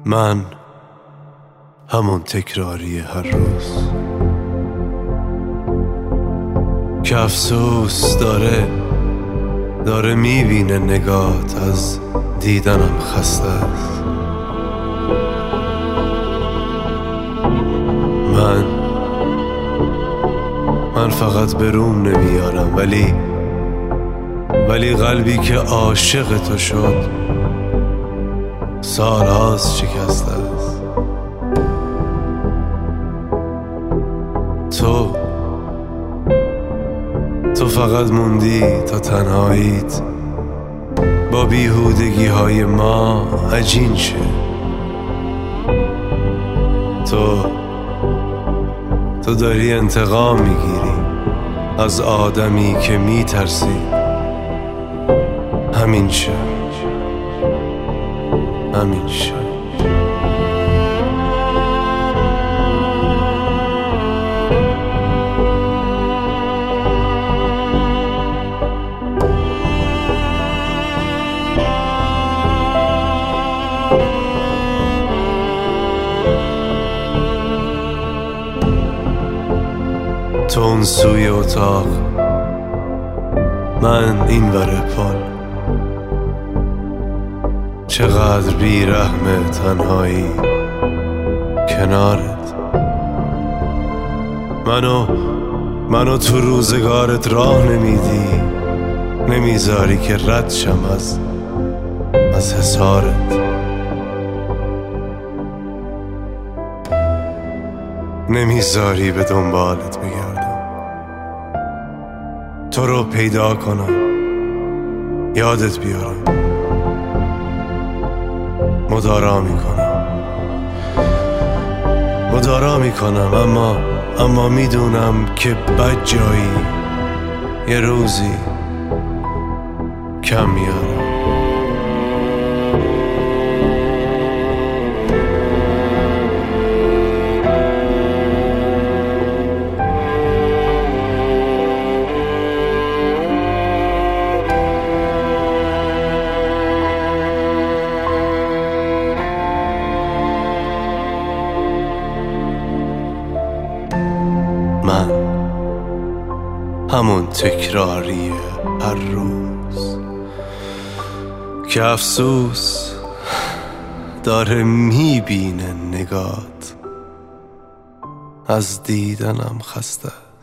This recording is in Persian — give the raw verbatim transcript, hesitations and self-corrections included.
من همون تکراری هر روز که افسوس داره داره میبینه نگات از دیدنم خسته است. من من فقط به روم نمیارم ولی ولی قلبی که عاشق تو شد سالهاست شکسته است. تو تو فقط موندی تا تنهاییت با بیهودگی های ما عجین شه. تو تو داری انتقام میگیری از آدمی که میترسی. همین شه همین شه تو اون سوی اتاق، من این ور پل. چقدر بیرحمه تنهایی کنارت. منو منو تو روزگارت راه نمیدی، نمیذاری که رد شم از از حصارت. نمیذاری به دنبالت بگردم، تو رو پیدا کنم، یادت بیارم. مدارا میکنم مدارا میکنم اما اما میدونم که بد جایی یه روزی کم میارم. من همون تکراری هر روز که افسوس داره میبینه نگات از دیدنم خسته.